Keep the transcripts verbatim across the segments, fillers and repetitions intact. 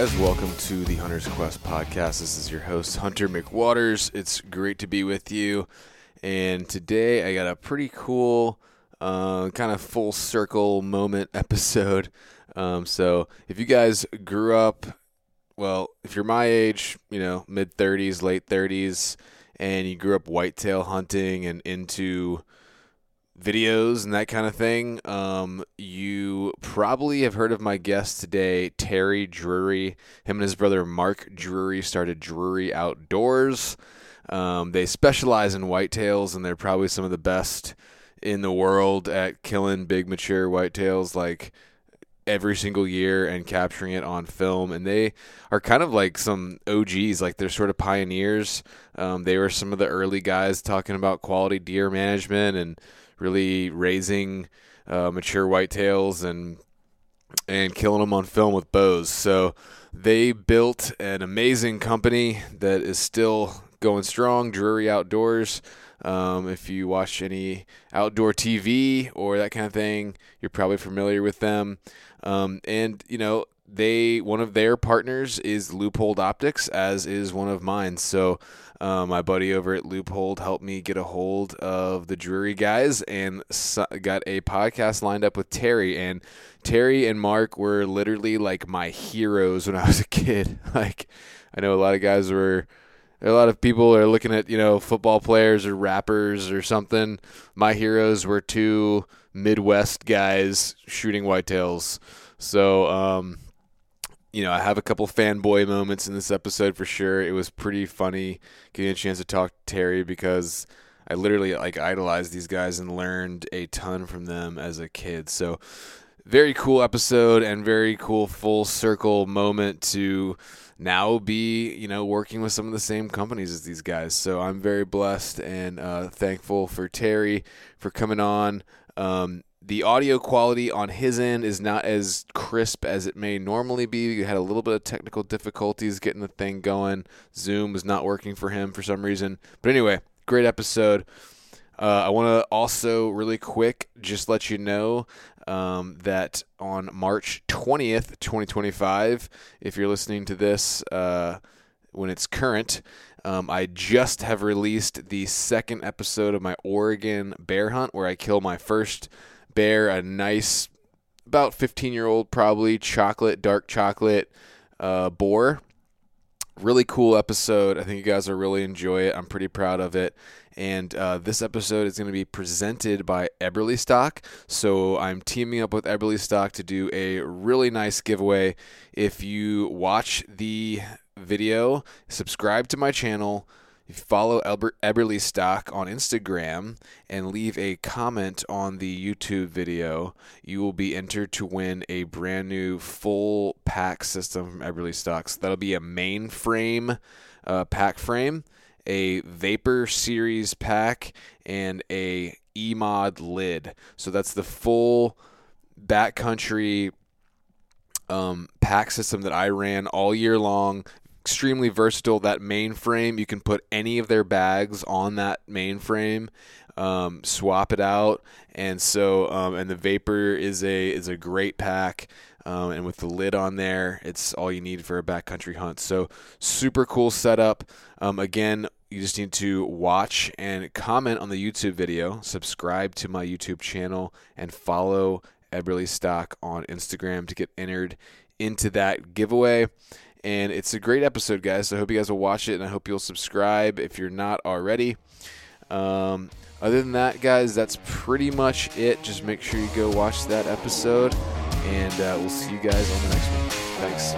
guys. Welcome to the Hunter's Quest podcast. This is your host, Hunter McWaters. It's great to be with you. And today I got a pretty cool uh, kind of full circle moment episode. Um, so if you guys grew up, well, if you're my age, you know, mid-thirties, late thirties, and you grew up whitetail hunting and into videos and that kind of thing, um, you probably have heard of my guest today, Terry Drury. Him and his brother Mark Drury started Drury Outdoors. Um, they specialize in whitetails, and they're probably some of the best in the world at killing big mature whitetails like every single year and capturing it on film. And they are kind of like some O Gs, like they're sort of pioneers. Um, they were some of the early guys talking about quality deer management and really raising uh, mature whitetails and and killing them on film with bows. So they built an amazing company that is still going strong, Drury Outdoors. Um, if you watch any outdoor T V or that kind of thing, you're probably familiar with them. Um, and, you know, they one of their partners is Leupold Optics, as is one of mine. So uh, my buddy over at Leupold helped me get a hold of the Drury guys and so, got a podcast lined up with Terry. And Terry and Mark were literally like my heroes when I was a kid. Like, I know a lot of guys were, a lot of people are looking at, you know, football players or rappers or something. My heroes were two Midwest guys shooting whitetails. So, um, you know, I have a couple fanboy moments in this episode for sure. It was pretty funny getting a chance to talk to Terry because I literally like idolized these guys and learned a ton from them as a kid. So very cool episode and very cool full circle moment to now be, you know, working with some of the same companies as these guys. So I'm very blessed and uh, thankful for Terry for coming on. Um, The audio quality on his end is not as crisp as it may normally be. We had a little bit of technical difficulties getting the thing going. Zoom was not working for him for some reason. But anyway, great episode. Uh, I want to also really quick just let you know um, that on March twentieth, twenty twenty-five, if you're listening to this uh, when it's current, Um, I just have released the second episode of my Oregon bear hunt where I kill my first bear, a nice, about fifteen-year-old probably, chocolate, dark chocolate uh, boar. Really cool episode. I think you guys will really enjoy it. I'm pretty proud of it. And uh, this episode is going to be presented by Eberlestock. So I'm teaming up with Eberlestock to do a really nice giveaway. If you watch the video, subscribe to my channel, follow Eber- Eberlestock on Instagram, and leave a comment on the YouTube video, you will be entered to win a brand new full pack system from Eberlestock. So that'll be a mainframe uh, pack frame, a Vapor Series pack, and a E-Mod lid. So that's the full backcountry um, pack system that I ran all year long. Extremely versatile. That mainframe, you can put any of their bags on that mainframe, um, swap it out, and so um, and the Vapor is a is a great pack, um, and with the lid on there, it's all you need for a backcountry hunt. So super cool setup. Um, again, you just need to watch and comment on the YouTube video, subscribe to my YouTube channel, and follow Eberlestock on Instagram to get entered into that giveaway. And it's a great episode, guys. So I hope you guys will watch it, and I hope you'll subscribe if you're not already. Um, other than that, guys, that's pretty much it. Just make sure you go watch that episode, and uh, we'll see you guys on the next one. Thanks.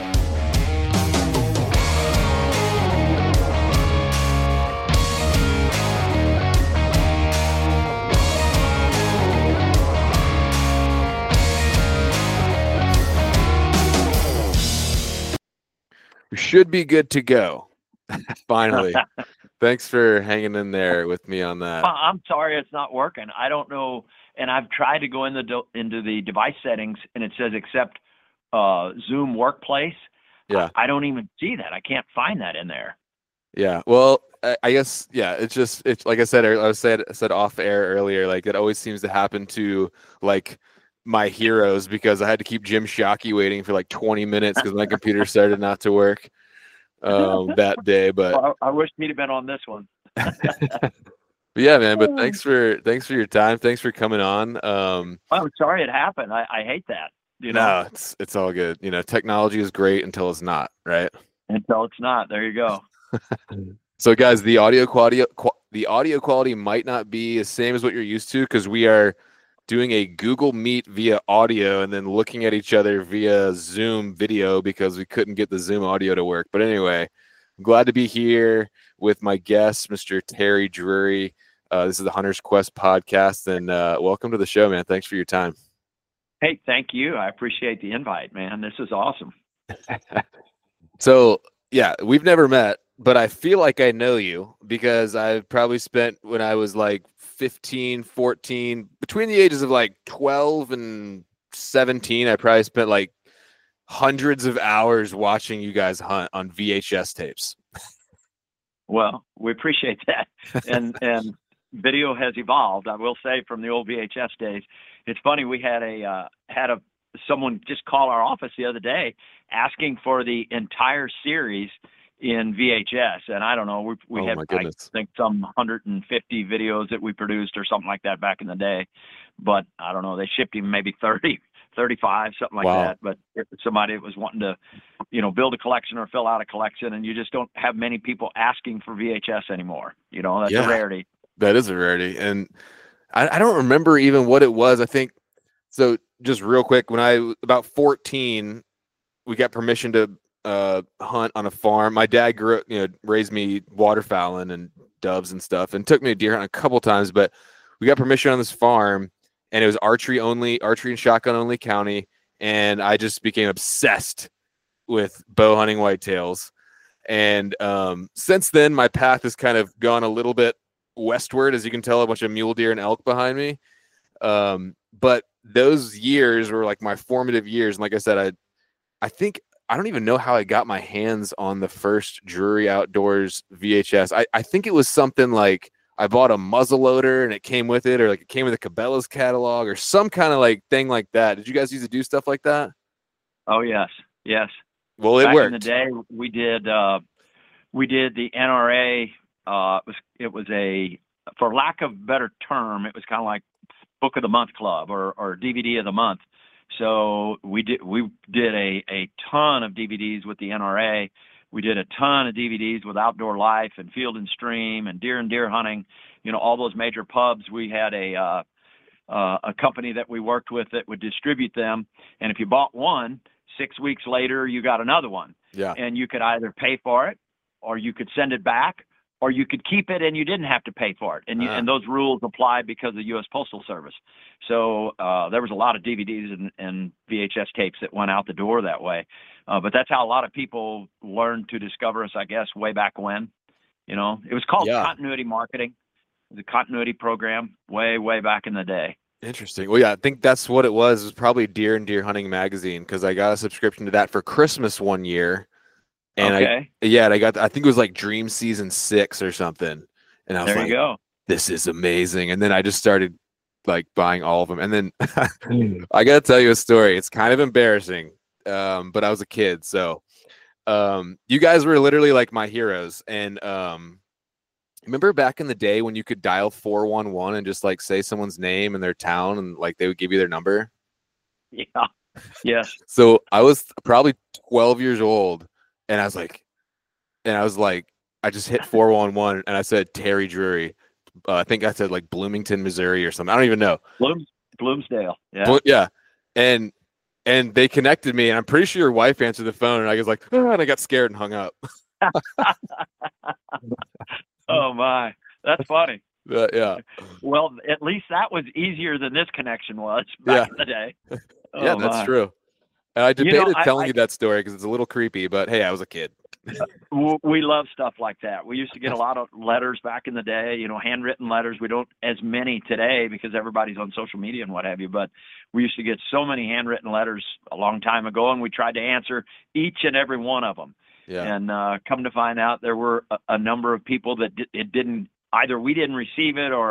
We should be good to go. Finally. Thanks for hanging in there with me on that. I'm sorry it's not working. I don't know. And I've tried to go in the into the device settings, and it says accept uh, Zoom Workplace. Yeah. I, I don't even see that. I can't find that in there. Yeah. Well, I, I guess, yeah, it's just, it's like I said, I said, said off air earlier, like it always seems to happen to like my heroes because I had to keep Jim Shockey waiting for like twenty minutes because my computer started not to work um, that day. But well, I, I wish he'd have been on this one. But yeah, man. But thanks for thanks for your time. Thanks for coming on. Um, I'm sorry it happened. I, I hate that. You know, no, it's it's all good. You know, technology is great until it's not, right? until it's not. There you go. So, guys, the audio quality the audio quality might not be the same as what you're used to because we are doing a Google Meet via audio and then looking at each other via Zoom video because we couldn't get the Zoom audio to work. But anyway, I'm glad to be here with my guest, Mister Terry Drury. Uh, this is the Hunter's Quest podcast, and uh, welcome to the show, man. Thanks for your time. Hey, thank you. I appreciate the invite, man. This is awesome. So, yeah, we've never met, but I feel like I know you because I've probably spent when I was like fifteen, fourteen, between the ages of like twelve and seventeen, I probably spent like hundreds of hours watching you guys hunt on V H S tapes. Well, we appreciate that. And and video has evolved, I will say, from the old V H S days. It's funny, we had a uh, had a someone just call our office the other day asking for the entire series in V H S, and I don't know, we we Oh, had my I goodness. think some one hundred fifty videos that we produced or something like that back in the day. But I don't know, they shipped him maybe thirty, thirty-five, something like Wow. that. But if somebody was wanting to, you know, build a collection or fill out a collection, and you just don't have many people asking for V H S anymore. You know, that's Yeah. a rarity. That is a rarity. And I, I don't remember even what it was. I think so. Just real quick, when I was about fourteen, we got permission to uh, hunt on a farm. My dad grew up, you know, raised me waterfowling and doves and stuff, and took me to deer hunt a couple times. But we got permission on this farm, and it was archery only, archery and shotgun only county. And I just became obsessed with bow hunting whitetails. And um, since then, my path has kind of gone a little bit westward, as you can tell, a bunch of mule deer and elk behind me. Um, but those years were like my formative years. And like I said, I, I think, I don't even know how I got my hands on the first Drury Outdoors V H S. I, I think it was something like I bought a muzzleloader and it came with it, or like it came with a Cabela's catalog or some kind of like thing like that. Did you guys used to do stuff like that? Oh yes, yes. Well, it Back worked. in the day, we did uh, we did the N R A. Uh, it was it was a, for lack of a better term, it was kind of like Book of the Month Club or or D V D of the month. So we did we did a a ton of D V Ds with the N R A. We did a ton of D V Ds with Outdoor Life and Field and Stream and Deer and Deer Hunting. You know, all those major pubs. We had a uh, uh, a company that we worked with that would distribute them. And if you bought one, six weeks later you got another one. Yeah. And you could either pay for it, or you could send it back, or you could keep it and you didn't have to pay for it. And you, Ah. and those rules apply because of the U S Postal Service. So uh, there was a lot of D V Ds and, and V H S tapes that went out the door that way. Uh, but that's how a lot of people learned to discover us, I guess, way back when. You know, it was called Yeah. continuity marketing, the continuity program, way, way back in the day. Interesting. Well, yeah, I think that's what it was. It was probably Deer and Deer Hunting magazine because I got a subscription to that for Christmas one year. And Okay. I, yeah, and I got, I think it was like Dream Season six or something. And I was There like, you go. this is amazing. And then I just started like buying all of them. And then I got to tell you a story. It's kind of embarrassing, um, but I was a kid. So um, you guys were literally like my heroes. And um, remember back in the day when you could dial four one one and just like say someone's name and their town and like they would give you their number? Yeah. Yes. So I was probably twelve years old, and I was like, and I was like, I just hit four one one, and I said Terry Drury. Uh, I think I said like Bloomington, Missouri, or something. I don't even know. Bloom, Bloomsdale. Yeah. Blo- yeah, and and they connected me, and I'm pretty sure your wife answered the phone, and I was like, oh, and I got scared and hung up. Oh my, that's funny. Uh, yeah, Well, at least that was easier than this connection was back in the day. Oh, yeah, that's my. true. And I You know, debated I- telling I- you that story because it's a little creepy, but hey, I was a kid. W- We love stuff like that. We used to get a lot of letters back in the day, you know, handwritten letters. We don't as many today because everybody's on social media and what have you, but we used to get so many handwritten letters a long time ago, and we tried to answer each and every one of them. Yeah, And uh, come to find out, there were a, a number of people that di- it didn't either we didn't receive it or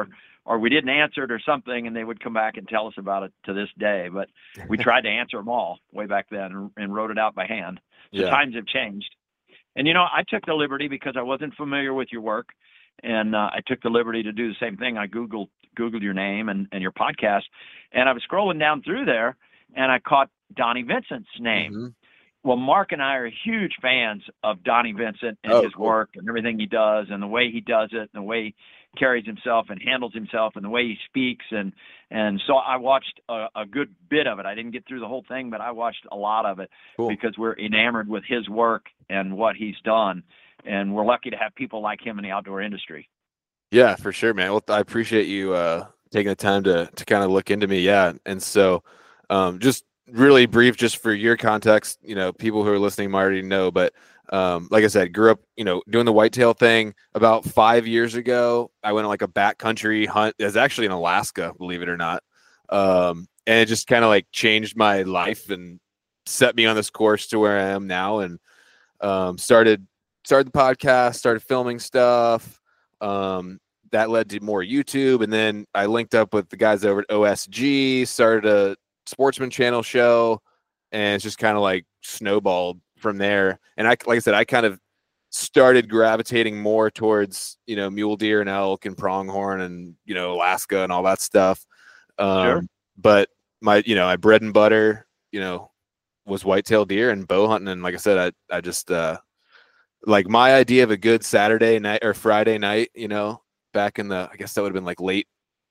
or we didn't answer it or something, and they would come back and tell us about it to this day. But we tried to answer them all way back then and, and wrote it out by hand. So Yeah. times have changed. And, you know, I took the liberty because I wasn't familiar with your work, and uh, I took the liberty to do the same thing. I Googled, Googled your name and, and your podcast, and I was scrolling down through there, and I caught Donnie Vincent's name. Mm-hmm. Well, Mark and I are huge fans of Donnie Vincent and Oh, his cool. work and everything he does and the way he does it and the way he carries himself and handles himself and the way he speaks. And, and so I watched a, a good bit of it. I didn't get through the whole thing, but I watched a lot of it Cool. because we're enamored with his work and what he's done. And we're lucky to have people like him in the outdoor industry. Yeah, for sure, man. Well, I appreciate you uh, taking the time to to kind of look into me. Yeah, and so um, just really brief, just for your context, you know, people who are listening might already know, but um, like I said, grew up, you know, doing the whitetail thing. About five years ago, I went on like a backcountry hunt. It was actually in Alaska, believe it or not, um, and it just kind of like changed my life and set me on this course to where I am now. And um, started started the podcast, started filming stuff. Um, that led to more YouTube, and then I linked up with the guys over at O S G, started a Sportsman Channel show, and it's just kind of like snowballed from there. And I, like I said, I kind of started gravitating more towards, you know, mule deer and elk and pronghorn and, you know, Alaska and all that stuff. Um, Sure. But my, you know, my bread and butter, you know, was whitetail deer and bow hunting. And like I said, I, I just, uh, like my idea of a good Saturday night or Friday night, you know, back in the, I guess that would have been like late,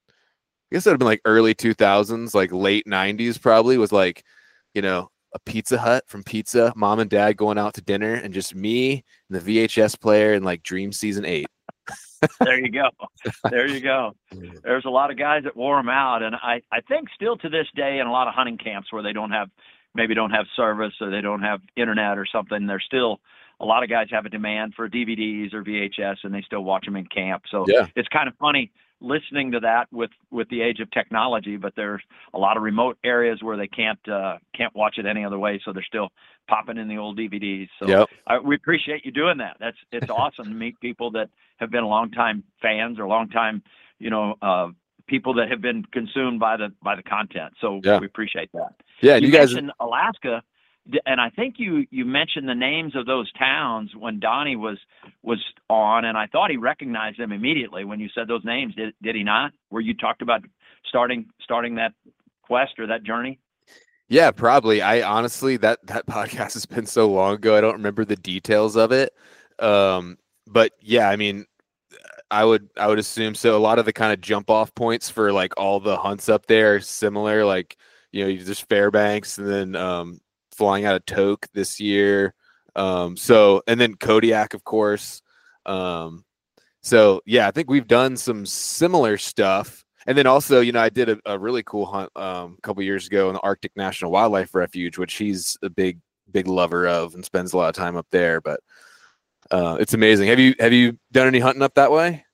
I guess that would have been like early two thousands, like late nineties probably, was like, you know, a Pizza Hut from pizza, mom and dad going out to dinner, and just me and the V H S player and like Dream Season eight. There you go. There you go. There's a lot of guys that wore them out. And I, I think still to this day in a lot of hunting camps where they don't have, maybe don't have service or they don't have internet or something, there's still a lot of guys have a demand for D V Ds or V H S, and they still watch them in camp. So Yeah. it's kind of funny listening to that with, with the age of technology, but there's a lot of remote areas where they can't, uh, can't watch it any other way. So they're still popping in the old D V Ds. So Yep. I, we appreciate you doing that. That's, it's awesome to meet people that have been longtime fans or longtime, you know, uh, people that have been consumed by the, by the content. So Yeah. we appreciate that. Yeah. And You you, guys, mentioned Alaska, and I think you, you mentioned the names of those towns when Donnie was, was on, and I thought he recognized them immediately when you said those names. Did, did he not? Where you talked about starting, starting that quest or that journey? yeah, probably. I honestly, that, that podcast has been so long ago, I don't remember the details of it. Um, but yeah, I mean, I would, I would assume so. A lot of the kind of jump off points for like all the hunts up there are similar, like, you know, there's Fairbanks, and then, um, flying out of Toke this year. Um, so, and then Kodiak, of course. Um, so yeah, I think we've done some similar stuff. And then also, you know, I did a, a really cool hunt um, a couple years ago in the Arctic National Wildlife Refuge, which he's a big, big lover of and spends a lot of time up there. But uh, it's amazing. Have you, have you done any hunting up that way?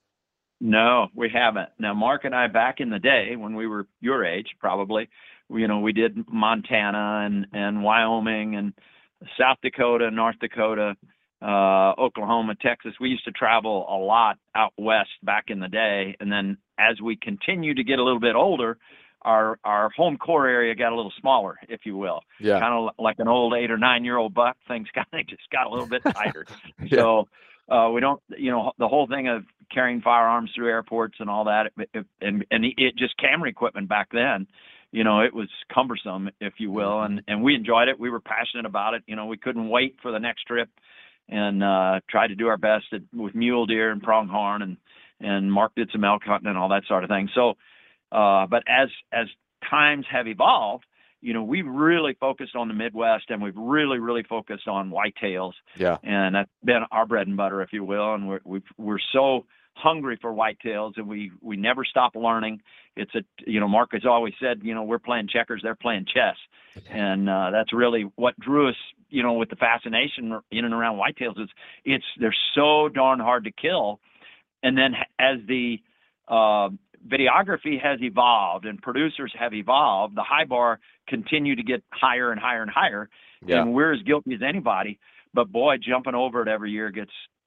No, we haven't. Now, Mark and I, back in the day when we were your age, probably, you know, we did Montana and, and Wyoming and South Dakota, North Dakota, uh, Oklahoma, Texas. We used to travel a lot out west back in the day. And then as we continue to get a little bit older, our, our home core area got a little smaller, if you will. Yeah. Kind of like an old eight or nine year old buck, things kind of just got a little bit tighter. Yeah. So, uh, we don't, you know, the whole thing of carrying firearms through airports and all that, it, it, and, and it just camera equipment back then, you know, it was cumbersome, if you will. And, and we enjoyed it. We were passionate about it. You know, we couldn't wait for the next trip, and uh, tried to do our best at, with mule deer and pronghorn, and, and Mark did some elk hunting and all that sort of thing. So, uh, but as, as times have evolved, you know, we've really focused on the Midwest, and we've really, really focused on whitetails. Yeah. And that's been our bread and butter, if you will. And we're, we've, we're so hungry for whitetails, and we, we never stop learning. It's a, you know, Mark has always said, you know, we're playing checkers, they're playing chess. And uh, that's really what drew us, you know, with the fascination in and around whitetails, is it's, they're so darn hard to kill. And then as the uh, videography has evolved and producers have evolved, the high bar continue to get higher and higher and higher. Yeah. And we're as guilty as anybody, but boy, jumping over it every year gets,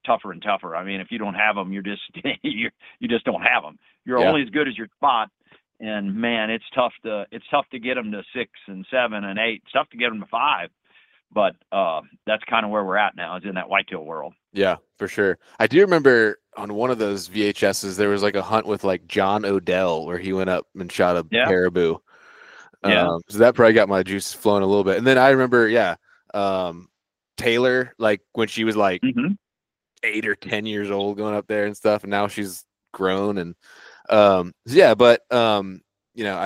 tougher and tougher. I mean, if you don't have them, you're just you you just don't have them. You're Yeah. only as good as your spot. And man, it's tough to it's tough to get them to six and seven and eight. It's tough to get them to five. But uh, that's kind of where we're at now, is in that whitetail world. Yeah, for sure. I do remember on one of those V H S's, there was like a hunt with like John Odell where he went up and shot a Yeah. caribou. Yeah. Um, so that probably got my juices flowing a little bit. And then I remember, yeah, um, Taylor, like when she was like Mm-hmm. eight or ten years old, going up there and stuff, and now she's grown. And um, yeah, but um, you know, I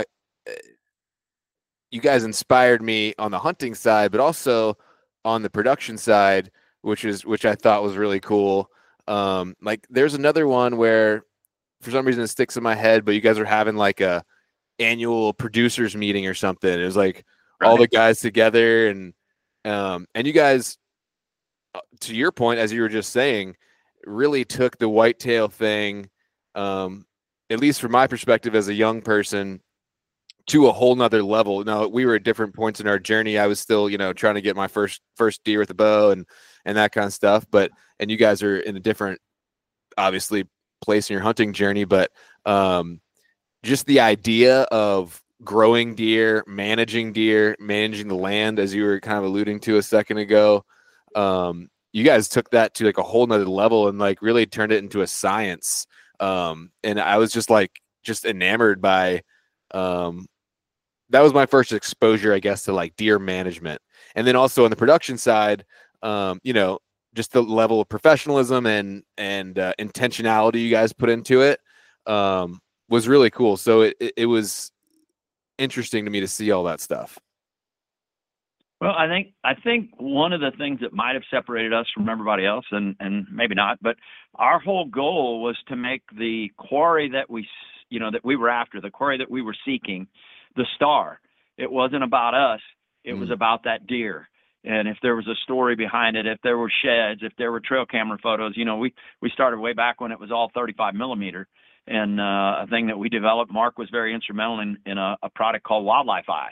you guys inspired me on the hunting side, but also on the production side, which is which I thought was really cool. Um, like there's another one where for some reason it sticks in my head, but you guys are having like a annual producers meeting or something. It was like Right. all the guys together, and um, and you guys, to your point, as you were just saying, really took the whitetail thing, um, at least from my perspective as a young person, to a whole nother level. Now, we were at different points in our journey. I was still, you know, trying to get my first first deer with a bow and and that kind of stuff. But and you guys are in a different, obviously, place in your hunting journey. But um, just the idea of growing deer, managing deer, managing the land, as you were kind of alluding to a second ago, um, you guys took that to like a whole nother level and like really turned it into a science. Um, and I was just like just enamored by um that was my first exposure, I guess, to like deer management. And then also on the production side, um, you know, just the level of professionalism and and uh, intentionality you guys put into it um, was really cool. So it, it it was interesting to me to see all that stuff. Well, I think I think one of the things that might have separated us from everybody else, and and maybe not, but our whole goal was to make the quarry that we, you know, that we were after, the quarry that we were seeking, the star. It wasn't about us. It mm. was about that deer. And if there was a story behind it, if there were sheds, if there were trail camera photos, you know, we, we started way back when it was all thirty-five millimeter. And uh, a thing that we developed, Mark was very instrumental in, in a, a product called Wildlife Eye.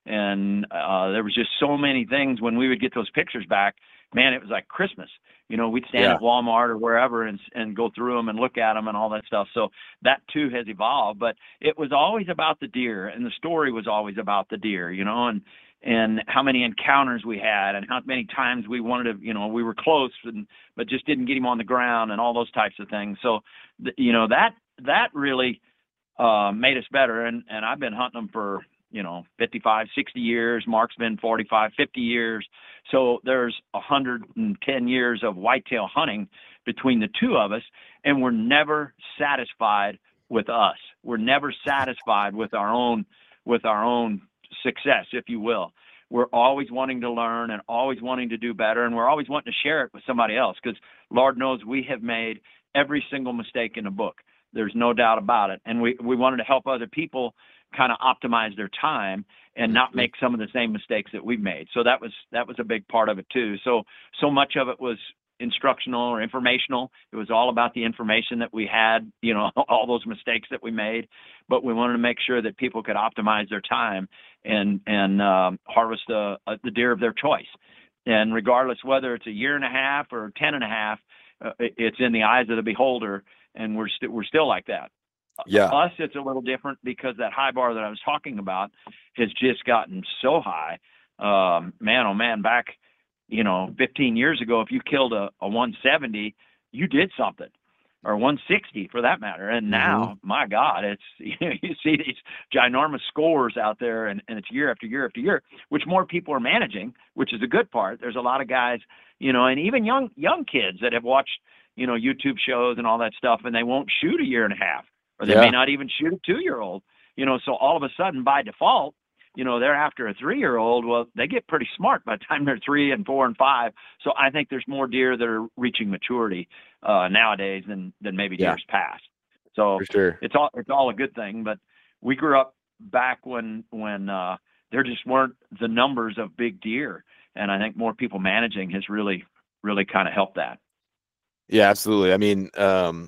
And uh, there was just so many things when we would get those pictures back, man, it was like Christmas. You know, we'd stand yeah. at Walmart or wherever and and go through them and look at them and all that stuff. So that too has evolved, but it was always about the deer, and the story was always about the deer, you know, and and how many encounters we had and how many times we wanted to, you know, we were close and but just didn't get him on the ground and all those types of things. So, you know, that that really uh, made us better. And and I've been hunting them for, you know, fifty-five, sixty years. Mark's been forty-five, fifty years. So there's one hundred ten years of whitetail hunting between the two of us, and we're never satisfied with us. We're never satisfied with our own, with our own success, if you will. We're always wanting to learn and always wanting to do better, and we're always wanting to share it with somebody else, because Lord knows we have made every single mistake in the book. There's no doubt about it. And we, we wanted to help other people kind of optimize their time and not make some of the same mistakes that we've made. So that was that was a big part of it too. So so much of it was instructional or informational. It was all about the information that we had, you know, all those mistakes that we made. But we wanted to make sure that people could optimize their time and and um, harvest a, a, the deer of their choice. And regardless whether it's a year and a half or ten and a half, uh, it, it's in the eyes of the beholder. And we're st- we're still like that. Yeah. Us, it's a little different because that high bar that I was talking about has just gotten so high. Um, man, oh man, back, you know, fifteen years ago, if you killed a, a one seventy, you did something, or one sixty for that matter. And now, mm-hmm. my God, it's, you know, you see these ginormous scores out there, and, and it's year after year after year, which more people are managing, which is a good part. There's a lot of guys, you know, and even young, young kids that have watched, you know, YouTube shows and all that stuff, and they won't shoot a year and a half. Or they yeah. may not even shoot a two-year-old, you know, so all of a sudden, by default, you know, they're after a three-year-old. Well, they get pretty smart by the time they're three and four and five. So I think there's more deer that are reaching maturity uh, nowadays than than maybe yeah. years past. So For sure. it's all it's all a good thing. But we grew up back when when uh, there just weren't the numbers of big deer, and I think more people managing has really really kind of helped that. Yeah, absolutely. I mean, um,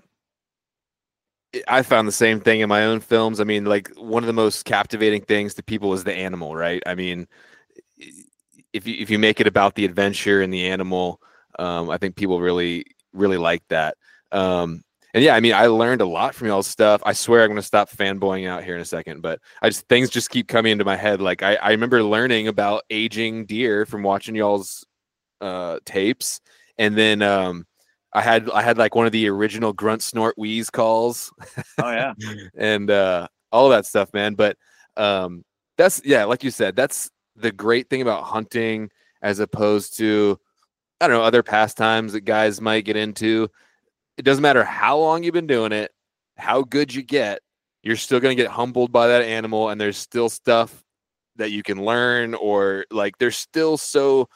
I found the same thing in my own films. I mean, like one of the most captivating things to people is the animal, right? I mean, if you if you make it about the adventure and the animal, um, I think people really really like that. Um, and yeah, I mean, I learned a lot from y'all's stuff. I swear I'm going to stop fanboying out here in a second, but I just, things just keep coming into my head. Like I, I remember learning about aging deer from watching y'all's uh, tapes. And then um, I had, I had like one of the original grunt snort wheeze calls. Oh yeah. and uh, all that stuff, man. But um, that's, yeah, like you said, that's the great thing about hunting as opposed to, I don't know, other pastimes that guys might get into. It doesn't matter how long you've been doing it, how good you get, you're still going to get humbled by that animal. And there's still stuff that you can learn, or like, they're still so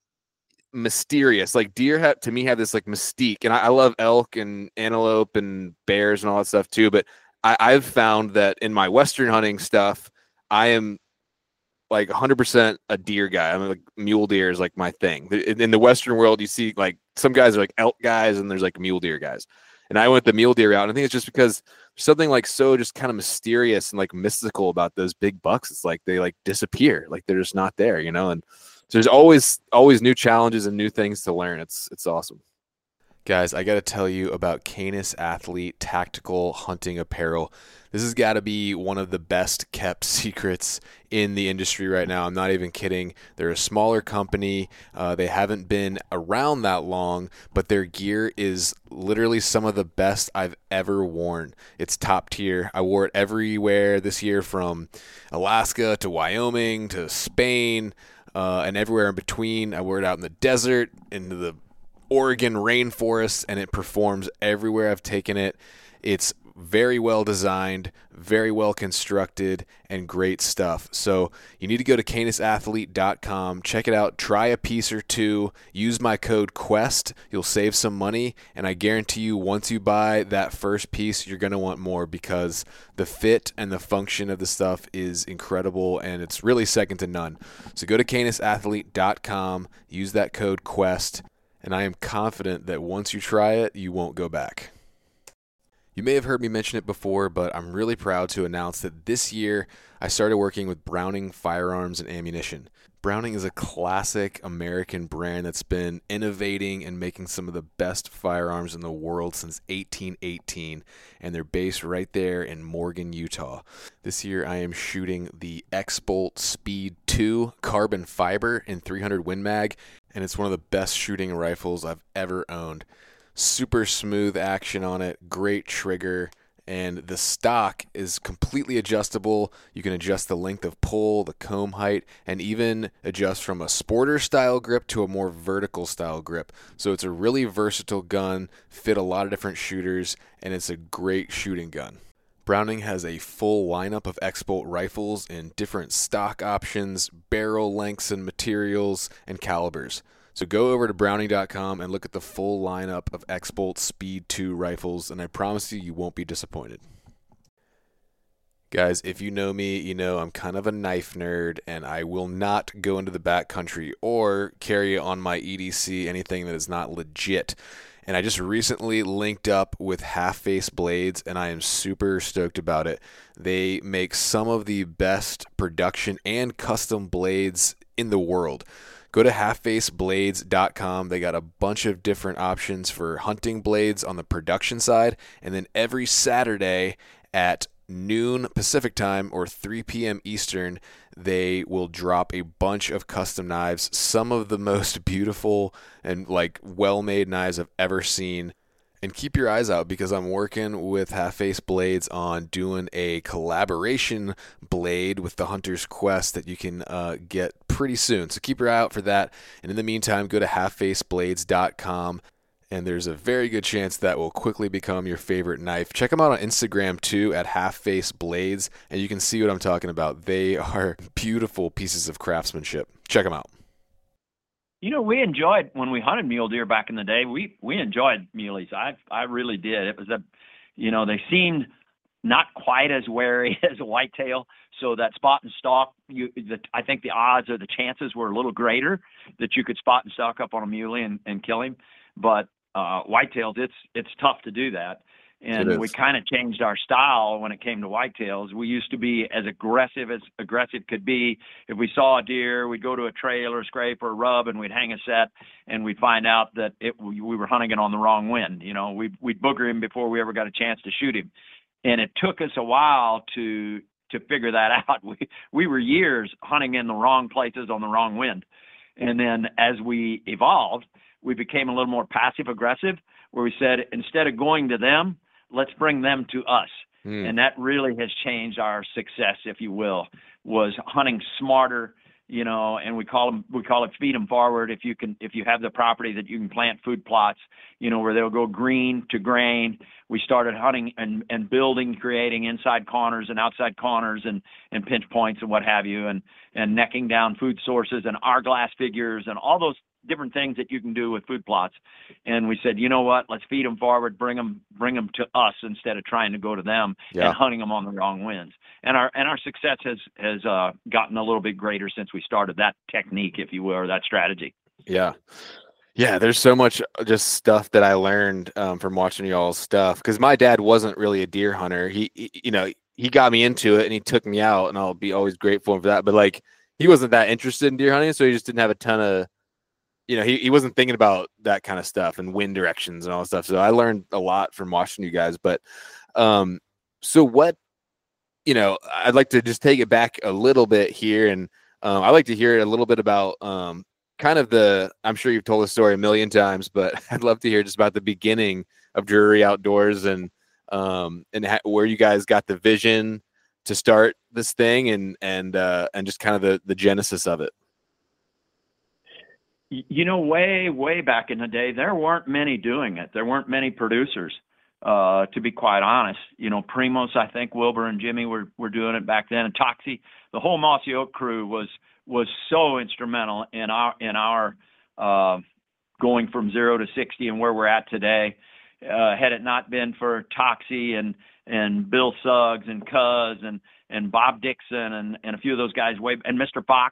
mysterious. Like deer have, to me, have this like mystique, and I, I love elk and antelope and bears and all that stuff too. But I, I've found that in my Western hunting stuff, I am like one hundred percent a deer guy. I'm like, mule deer is like my thing. In, in the Western world, you see like some guys are like elk guys and there's like mule deer guys. And I went the mule deer route. And I think it's just because there's something like so just kind of mysterious and like mystical about those big bucks. It's like they like disappear, like they're just not there, you know? And so there's always, always new challenges and new things to learn. It's, it's awesome. Guys, I got to tell you about Canis Athlete Tactical Hunting Apparel. This has got to be one of the best kept secrets in the industry right now. I'm not even kidding. They're a smaller company. Uh, they haven't been around that long, but their gear is literally some of the best I've ever worn. It's top tier. I wore it everywhere this year, from Alaska to Wyoming to Spain uh, and everywhere in between. I wore it out in the desert, into the Oregon rainforest, and it performs everywhere I've taken it. It's very well designed, very well constructed, and great stuff. So you need to go to canis athlete dot com, check it out, try a piece or two, use my code QUEST, you'll save some money, and I guarantee you once you buy that first piece, you're going to want more, because the fit and the function of the stuff is incredible, and it's really second to none. So go to canis athlete dot com, use that code QUEST, and I am confident that once you try it, you won't go back. You may have heard me mention it before, but I'm really proud to announce that this year I started working with Browning Firearms and Ammunition. Browning is a classic American brand that's been innovating and making some of the best firearms in the world since eighteen eighteen, and they're based right there in Morgan, Utah. This year I am shooting the X-Bolt Speed two carbon fiber in three hundred Win Mag, and it's one of the best shooting rifles I've ever owned. Super smooth action on it, great trigger, and the stock is completely adjustable. You can adjust the length of pull, the comb height, and even adjust from a sporter style grip to a more vertical style grip. So it's a really versatile gun, fit a lot of different shooters, and it's a great shooting gun. Browning has a full lineup of X-Bolt rifles in different stock options, barrel lengths and materials, and calibers. So go over to browning dot com and look at the full lineup of X-Bolt Speed two rifles, and I promise you, you won't be disappointed. Guys, if you know me, you know I'm kind of a knife nerd, and I will not go into the backcountry or carry on my E D C anything that is not legit. And I just recently linked up with Half Face Blades, and I am super stoked about it. They make some of the best production and custom blades in the world. Go to half face blades dot com. They got a bunch of different options for hunting blades on the production side. And then every Saturday at noon Pacific time or three p.m. Eastern, they will drop a bunch of custom knives, some of the most beautiful and like well-made knives I've ever seen. And keep your eyes out, because I'm working with Half Face Blades on doing a collaboration blade with the Hunter's Quest that you can uh, get pretty soon. So keep your eye out for that. And in the meantime, go to half face blades dot com, and there's a very good chance that will quickly become your favorite knife. Check them out on Instagram too at Half Face Blades, and you can see what I'm talking about. They are beautiful pieces of craftsmanship. Check them out. You know, we enjoyed when we hunted mule deer back in the day. We we enjoyed muleys. I I really did. It was a, you know, they seemed not quite as wary as a whitetail. So that spot and stalk, you, the, I think the odds or the chances were a little greater that you could spot and stalk up on a muley and, and kill him. But uh, whitetails, it's it's tough to do that. And we kind of changed our style when it came to whitetails. We used to be as aggressive as aggressive could be. If we saw a deer, we'd go to a trail or scrape or rub, and we'd hang a set, and we'd find out that it, we were hunting it on the wrong wind. You know, we'd, we'd booger him before we ever got a chance to shoot him. And it took us a while to to figure that out. We, we were years hunting in the wrong places on the wrong wind. And then as we evolved, we became a little more passive aggressive, where we said, instead of going to them, let's bring them to us. Mm. And that really has changed our success, if you will, was hunting smarter, you know, and we call them, we call it feed them forward. If you can, if you have the property that you can plant food plots, you know, where they'll go green to grain. We started hunting and, and building, creating inside corners and outside corners and, and pinch points and what have you, and, and necking down food sources and hourglass figures and all those different things that you can do with food plots. And we said, you know what, let's feed them forward, bring them, bring them to us instead of trying to go to them yeah. and hunting them on the wrong winds. And our, and our success has, has uh, gotten a little bit greater since we started that technique, if you will, or that strategy. Yeah. Yeah. There's so much just stuff that I learned um, from watching y'all's stuff. Cause my dad wasn't really a deer hunter. He, he, you know, he got me into it and he took me out, and I'll be always grateful for that. But like, he wasn't that interested in deer hunting. So he just didn't have a ton of, you know, he, he wasn't thinking about that kind of stuff and wind directions and all that stuff. So I learned a lot from watching you guys. But um, so what, you know, I'd like to just take it back a little bit here. And um, I'd like to hear a little bit about um, kind of the, I'm sure you've told the story a million times, but I'd love to hear just about the beginning of Drury Outdoors and, um, and ha- where you guys got the vision to start this thing and, and, uh, and just kind of the, the genesis of it. You know, way, way back in the day, there weren't many doing it. There weren't many producers, uh, to be quite honest. You know, Primos, I think Wilbur and Jimmy were, were doing it back then. And Toxie, the whole Mossy Oak crew was was so instrumental in our in our uh, going from zero to sixty and where we're at today. Uh, had it not been for Toxie and and Bill Suggs and Cuz and and Bob Dixon and, and a few of those guys, way and Mister Fox,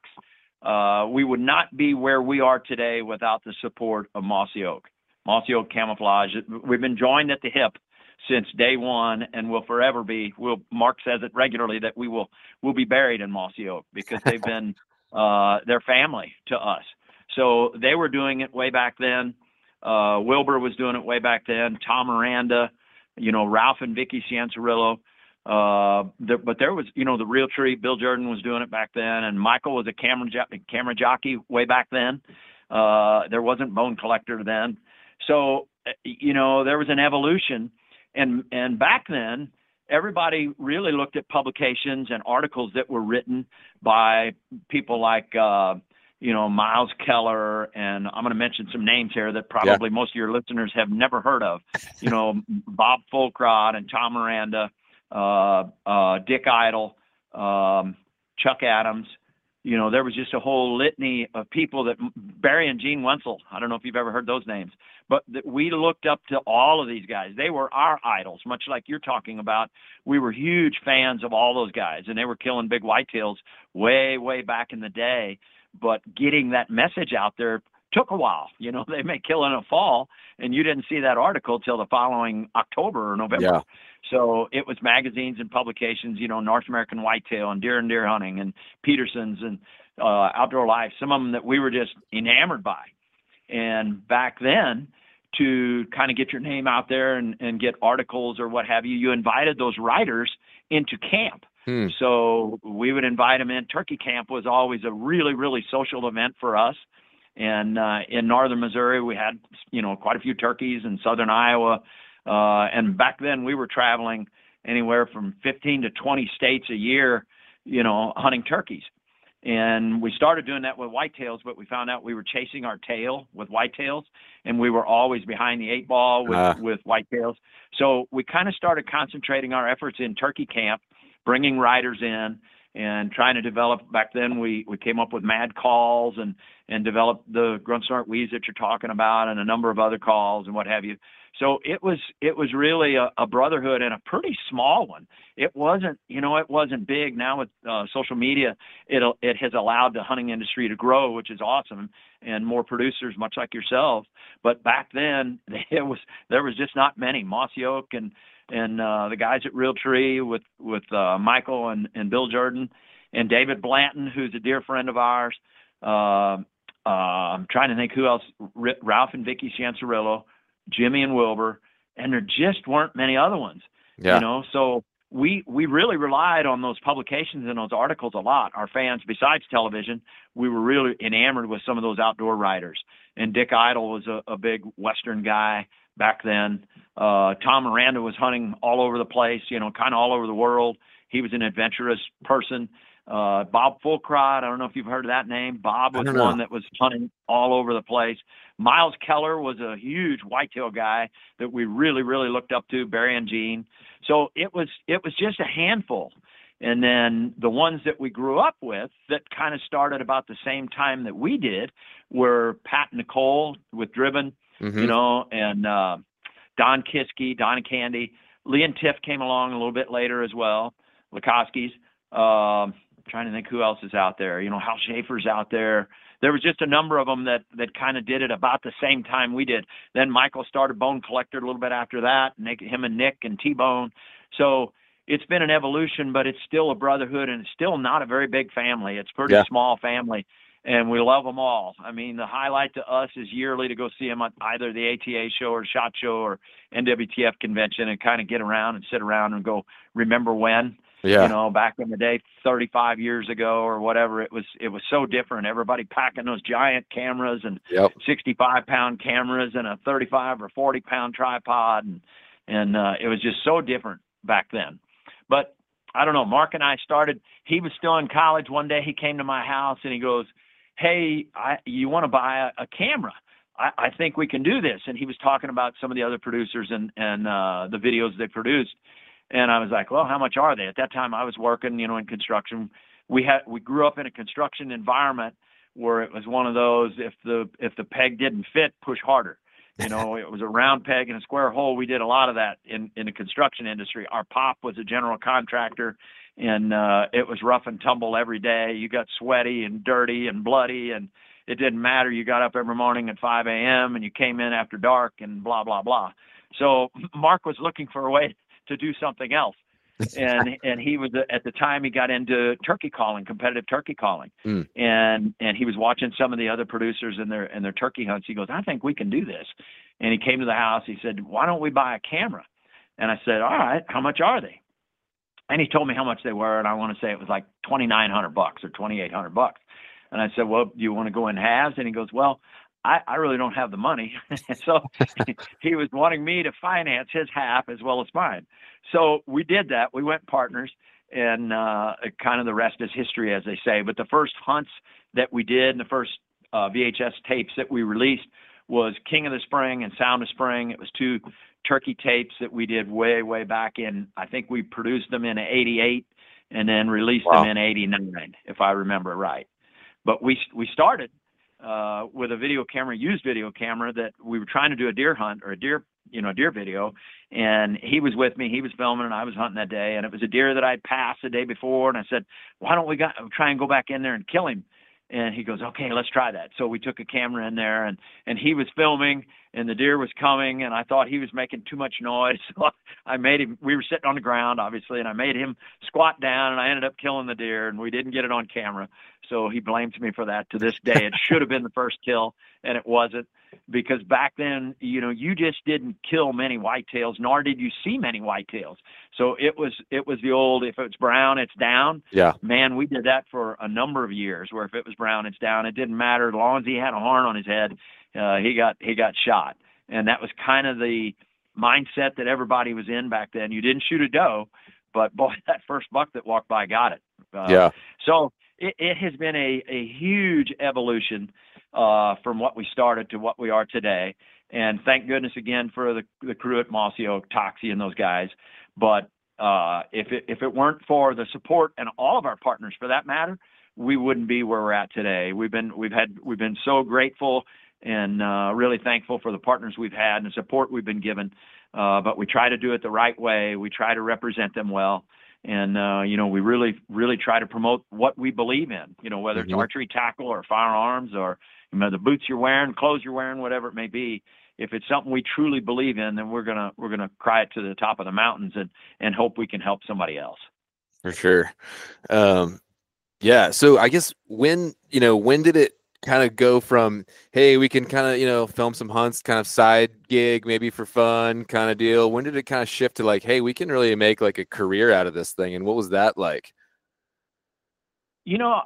Uh, we would not be where we are today without the support of Mossy Oak. Mossy Oak Camouflage. We've been joined at the hip since day one, and will forever be. We'll, Mark says it regularly that we will will be buried in Mossy Oak because they've been uh, their family to us. So they were doing it way back then. Uh, Wilbur was doing it way back then. Tom Miranda, you know, Ralph and Vicky Cianciarillo. Uh, there, but there was, you know, the Real Tree, Bill Jordan was doing it back then, and Michael was a camera, jo- camera jockey way back then. Uh, there wasn't Bone Collector then. So, you know, there was an evolution. And, and back then, everybody really looked at publications and articles that were written by people like, uh, you know, Miles Keller, and I'm going to mention some names here that probably yeah. most of your listeners have never heard of, you know, Bob Folkrod and Tom Miranda, uh, uh, Dick Idle, um, Chuck Adams. You know, there was just a whole litany of people that Barry and Gene Wenzel. I don't know if you've ever heard those names, but that we looked up to all of these guys. They were our idols, much like you're talking about. We were huge fans of all those guys, and they were killing big whitetails way, way back in the day. But getting that message out there took a while. You know, they may kill in a fall, and you didn't see that article till the following October or November. Yeah. So it was magazines and publications, you know, North American Whitetail and Deer and Deer Hunting and Peterson's and uh, Outdoor Life, some of them that we were just enamored by. And back then, to kind of get your name out there and, and get articles or what have you, you invited those writers into camp. Hmm. So we would invite them in. Turkey Camp was always a really, really social event for us. And uh, in northern Missouri, we had, you know, quite a few turkeys. In southern Iowa. Uh, and back then we were traveling anywhere from fifteen to twenty states a year, you know, hunting turkeys. And we started doing that with whitetails, but we found out we were chasing our tail with whitetails, and we were always behind the eight ball with, uh. with whitetails. So we kind of started concentrating our efforts in Turkey Camp, bringing riders in and trying to develop. Back then we, we came up with Mad Calls and, and developed the Grunt Snort Wheeze that you're talking about and a number of other calls and what have you. So it was it was really a, a brotherhood, and a pretty small one. It wasn't, you know, it wasn't big. Now with uh, social media, it it has allowed the hunting industry to grow, which is awesome, and more producers, much like yourself. But back then, it was there was just not many. Mossy Oak and and uh, the guys at Realtree with with uh, Michael and, and Bill Jordan and David Blanton, who's a dear friend of ours. Uh, uh, I'm trying to think who else. R- Ralph and Vicky Ciancerillo, Jimmy and Wilbur, and there just weren't many other ones. Yeah. You know, so we we really relied on those publications and those articles a lot. Our fans, besides television, we were really enamored with some of those outdoor writers. And Dick Idle was a, a big Western guy back then. Uh, Tom Miranda was hunting all over the place, you know, kind of all over the world. He was an adventurous person. Uh, Bob Fulcrot, I don't know if you've heard of that name. Bob was one that was hunting all over the place. Miles Keller was a huge whitetail guy that we really, really looked up to, Barry and Gene. So it was, it was just a handful. And then the ones that we grew up with that kind of started about the same time that we did were Pat Nicole with Driven, mm-hmm. you know, and uh, Don Kiske, Don Candy. Lee and Tiff came along a little bit later as well, Lukowski's. Um, trying to think who else is out there. You know, Hal Schaefer's out there. There was just a number of them that, that kind of did it about the same time we did. Then Michael started Bone Collector a little bit after that, Nick, him and Nick and T-Bone. So it's been an evolution, but it's still a brotherhood, and it's still not a very big family. It's a pretty yeah. small family, and we love them all. I mean, the highlight to us is yearly to go see them at either the A T A show or SHOT Show or N W T F convention and kind of get around and sit around and go, remember when? Yeah. You know, back in the day, thirty-five years ago or whatever, it was it was so different. Everybody packing those giant cameras and yep. sixty-five pound cameras and a thirty-five or forty pound tripod. And, and uh, it was just so different back then. But I don't know, Mark and I started, he was still in college. One day he came to my house and he goes, hey, I, you want to buy a, a camera? I, I think we can do this. And he was talking about some of the other producers and, and uh, the videos they produced. And I was like, well, how much are they? At that time I was working, you know, in construction. We had, we grew up in a construction environment where it was one of those, if the, if the peg didn't fit, push harder. You know, it was a round peg and a square hole. We did a lot of that in, in the construction industry. Our pop was a general contractor, and uh, it was rough and tumble every day. You got sweaty and dirty and bloody, and it didn't matter. You got up every morning at five a.m. and you came in after dark and blah, blah, blah. So Mark was looking for a way to do something else. and and he was at the time he got into turkey calling, competitive turkey calling, mm. and and he was watching some of the other producers in their in their turkey hunts. He goes, I think we can do this. And he came to the house. He said, why don't we buy a camera? And I said, all right, how much are they? And he told me how much they were, and I want to say it was like twenty-nine hundred bucks or twenty-eight hundred bucks. And I said, well, do you want to go in halves? And he goes, well, I, I really don't have the money. So he was wanting me to finance his half as well as mine. So we did that. We went partners, and uh, kind of the rest is history, as they say. But the first hunts that we did and the first uh, V H S tapes that we released was King of the Spring and Sound of Spring. It was two turkey tapes that we did way, way back in, I think we produced them in eighty-eight and then released wow. them in eighty-nine, if I remember right. But we we started uh, with a video camera, used video camera, that we were trying to do a deer hunt or a deer, you know, deer video. And he was with me, he was filming, and I was hunting that day. And it was a deer that I'd passed the day before. And I said, why don't we got, try and go back in there and kill him? And he goes, okay, let's try that. So we took a camera in there, and, and he was filming, and the deer was coming, and I thought he was making too much noise. So I made him, we were sitting on the ground, obviously, and I made him squat down, and I ended up killing the deer, and we didn't get it on camera. So he blames me for that to this day. It should have been the first kill, and it wasn't, because back then, you know, you just didn't kill many whitetails, nor did you see many whitetails. So it was, it was the old, if it's brown, it's down. Yeah. Man, we did that for a number of years, where if it was brown, it's down. It didn't matter. As long as he had a horn on his head, uh, he got, he got shot. And that was kind of the mindset that everybody was in back then. You didn't shoot a doe, but boy, that first buck that walked by got it. Uh, yeah. So it, it has been a, a huge evolution uh, from what we started to what we are today. And thank goodness again for the, the crew at Mossy Oak, Toxie, and those guys. But uh, if it, if it weren't for the support and all of our partners, for that matter, we wouldn't be where we're at today. We've been we've had we've been so grateful and uh, really thankful for the partners we've had and the support we've been given. Uh, but we try to do it the right way. We try to represent them well. And, uh, you know, we really, really try to promote what we believe in, you know, whether mm-hmm. it's archery, tackle, or firearms, or, you know, the boots you're wearing, clothes you're wearing, whatever it may be. if it's something we truly believe in, then we're gonna we're gonna cry it to the top of the mountains and and hope we can help somebody else. For sure. Um, yeah. So I guess when, you know, when did it kind of go from, hey, we can kind of, you know, film some hunts, kind of side gig, maybe for fun kind of deal? When did it kind of shift to like, hey, we can really make like a career out of this thing? And what was that like? You know,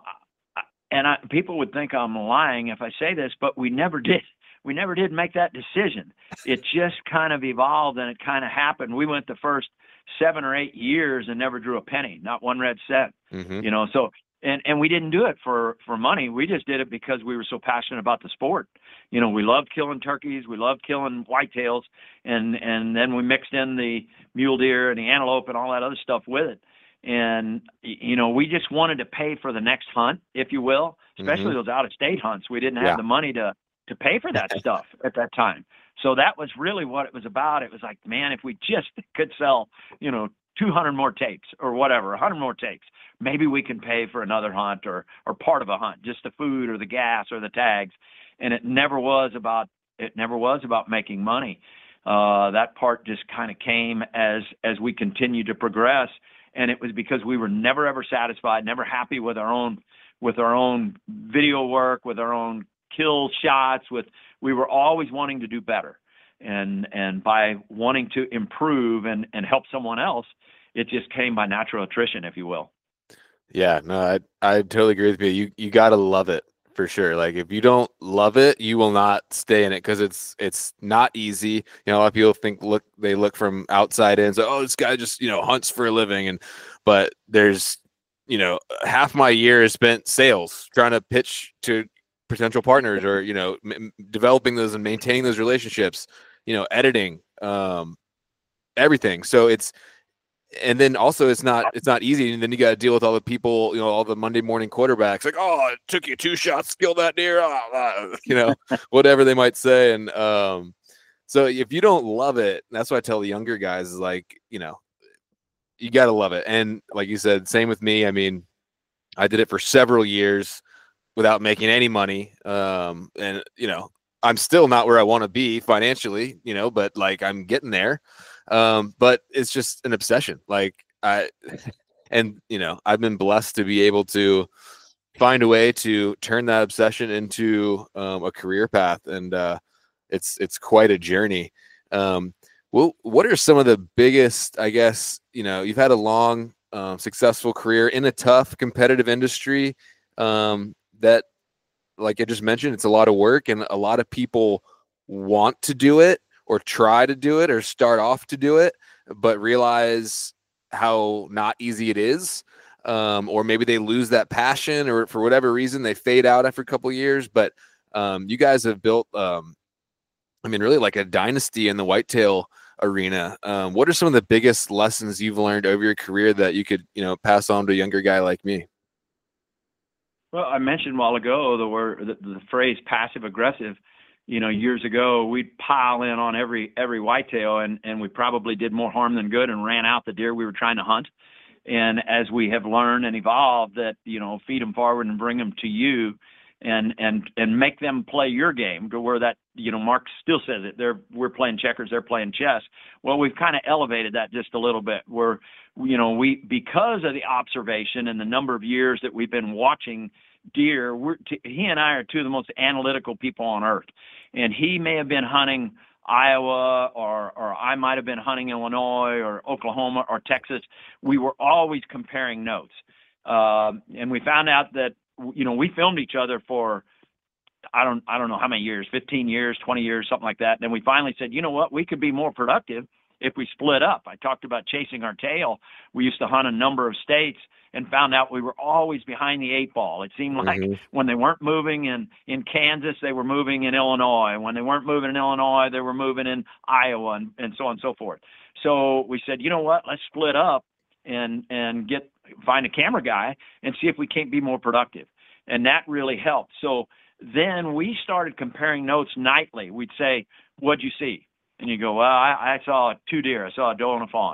and I, people would think I'm lying if I say this, but we never did. We never did make that decision. It just kind of evolved and it kind of happened. We went the first seven or eight years and never drew a penny, not one red cent. Mm-hmm. You know, so and and we didn't do it for for money. We just did it because we were so passionate about the sport. You know, we loved killing turkeys, we loved killing whitetails, and and then we mixed in the mule deer and the antelope and all that other stuff with it. And you know, we just wanted to pay for the next hunt, if you will, especially Mm-hmm. those out of state hunts. We didn't have Yeah. the money to to pay for that stuff at that time. So that was really what it was about. It was like, man, if we just could sell, you know, two hundred more tapes or whatever, one hundred more tapes, maybe we can pay for another hunt or or part of a hunt, just the food or the gas or the tags. And it never was about it never was about making money. Uh, that part just kind of came as as we continued to progress, and it was because we were never ever satisfied, never happy with our own with our own video work, with our own kill shots. With we were always wanting to do better, and and by wanting to improve and and help someone else, it just came by natural attrition, if you will. Yeah, no, I I totally agree with you. You you gotta love it for sure. Like if you don't love it, you will not stay in it because it's it's not easy. You know, a lot of people think look they look from outside in, so oh, this guy just you know hunts for a living, and but there's you know half my year is spent sales, trying to pitch to potential partners, or you know m- developing those and maintaining those relationships. You know, editing, um, everything. So it's and then also it's not it's not easy, and then you got to deal with all the people, you know, all the Monday morning quarterbacks, like, oh, it took you two shots to kill that deer, oh, uh, you know, whatever they might say. And um, so if you don't love it, that's what I tell the younger guys is like, you know, you got to love it. And like you said, same with me. I mean, I did it for several years without making any money, um, and you know, I'm still not where I want to be financially, you know, but like I'm getting there. Um, but it's just an obsession. Like I, and you know, I've been blessed to be able to find a way to turn that obsession into um, a career path, and uh, it's it's quite a journey. Um, well, what are some of the biggest? I guess you know you've had a long, um, successful career in a tough, competitive industry. Um, that, like I just mentioned, it's a lot of work, and a lot of people want to do it or try to do it or start off to do it, but realize how not easy it is. Um, or maybe they lose that passion, or for whatever reason they fade out after a couple of years. But um, you guys have built, um, I mean, really like a dynasty in the whitetail arena. Um, what are some of the biggest lessons you've learned over your career that you could, you know, pass on to a younger guy like me? Well, I mentioned a while ago the word the, the phrase passive aggressive. You know, years ago we'd pile in on every every whitetail, and and we probably did more harm than good and ran out the deer we were trying to hunt. And as we have learned and evolved, that you know, feed them forward and bring them to you, and and and make them play your game to where that, you know, Mark still says it. They're we're playing checkers, they're playing chess. Well, we've kind of elevated that just a little bit. We're you know we because of the observation and the number of years that we've been watching deer, we're t- he and I are two of the most analytical people on earth. And he may have been hunting Iowa, or or I might have been hunting Illinois or Oklahoma or Texas. We were always comparing notes, uh, and we found out that you know we filmed each other for I don't I don't know how many years, fifteen years, twenty years, something like that. And then we finally said, you know what, we could be more productive if we split up. I talked about chasing our tail. We used to hunt a number of states and found out we were always behind the eight ball. It seemed like Mm-hmm. when they weren't moving in, in Kansas, they were moving in Illinois. When they weren't moving in Illinois, they were moving in Iowa, and, and so on and so forth. So we said, you know what, let's split up and and get find a camera guy and see if we can't be more productive. And that really helped. So then we started comparing notes nightly. We'd say, what'd you see? And you go, well, I, I saw two deer. I saw a doe and a fawn.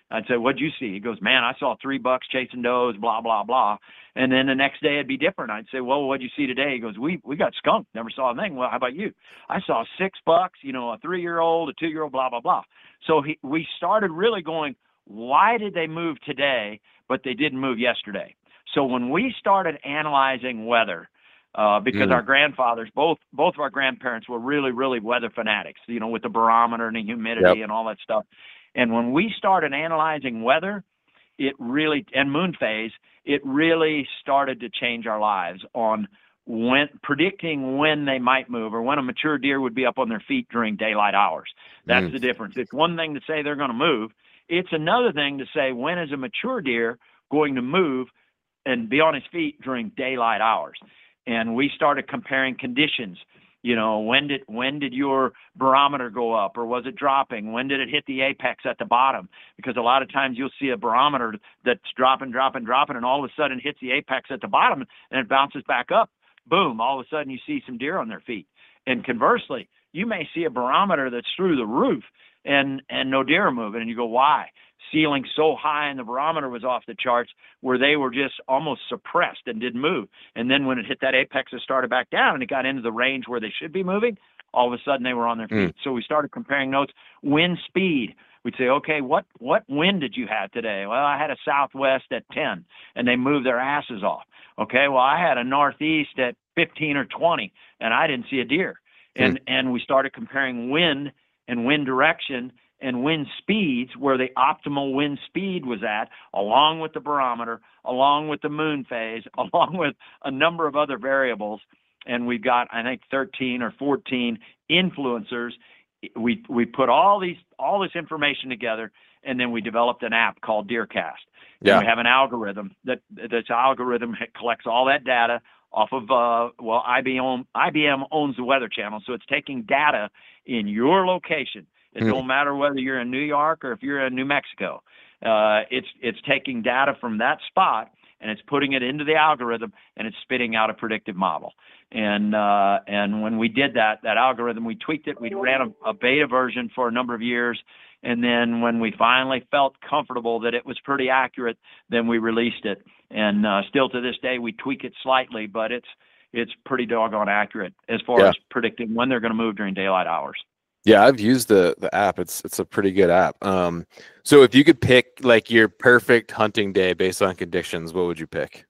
I'd say, what'd you see? He goes, man, I saw three bucks chasing does, blah, blah, blah. And then the next day it'd be different. I'd say, well, what'd you see today? He goes, we we got skunked, never saw a thing. Well, how about you? I saw six bucks, you know, a three-year-old, a two-year-old, blah, blah, blah. So he, we started really going, why did they move today, but they didn't move yesterday? So when we started analyzing weather, uh, because Mm. our grandfathers, both both of our grandparents were really, really weather fanatics, you know, with the barometer and the humidity Yep. and all that stuff. And when we started analyzing weather, it really, and moon phase, it really started to change our lives on when predicting when they might move or when a mature deer would be up on their feet during daylight hours. That's Mm. the difference. It's one thing to say they're going to move. It's another thing to say when is a mature deer going to move and be on his feet during daylight hours. And we started comparing conditions. You know, when did when did your barometer go up, or was it dropping? When did it hit the apex at the bottom? Because a lot of times you'll see a barometer that's dropping, dropping, dropping, and all of a sudden hits the apex at the bottom and it bounces back up. Boom! All of a sudden you see some deer on their feet. And conversely, you may see a barometer that's through the roof and and no deer are moving, and you go, why? Ceiling so high and the barometer was off the charts where they were just almost suppressed and didn't move. And then when it hit that apex, it started back down and it got into the range where they should be moving. All of a sudden they were on their feet. Mm. So we started comparing notes. Wind speed. We'd say, okay, what, what wind did you have today? Well, I had a southwest at ten and they moved their asses off. Okay, well, I had a northeast at fifteen or twenty and I didn't see a deer. And, Mm. and we started comparing wind and wind direction and wind speeds, where the optimal wind speed was at, along with the barometer, along with the moon phase, along with a number of other variables. And we've got, I think, thirteen or fourteen influencers. We we put all these all this information together, and then we developed an app called DeerCast. Yeah. And we have an algorithm that this algorithm collects all that data off of uh, well, I B M I B M owns the Weather Channel, so it's taking data in your location. It Mm. don't matter whether you're in New York or if you're in New Mexico. Uh, it's it's taking data from that spot and it's putting it into the algorithm and it's spitting out a predictive model. And uh, and when we did that, that algorithm, we tweaked it. We ran a, a beta version for a number of years. And then when we finally felt comfortable that it was pretty accurate, then we released it. And uh, still to this day, we tweak it slightly, but it's it's pretty doggone accurate as far Yeah. as predicting when they're going to move during daylight hours. Yeah, I've used the the app. It's it's a pretty good app. Um, so if you could pick like your perfect hunting day based on conditions, what would you pick?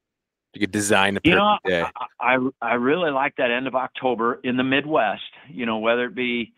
You could design a You perfect know, day. I, I I really like that end of October in the Midwest. You know, whether it be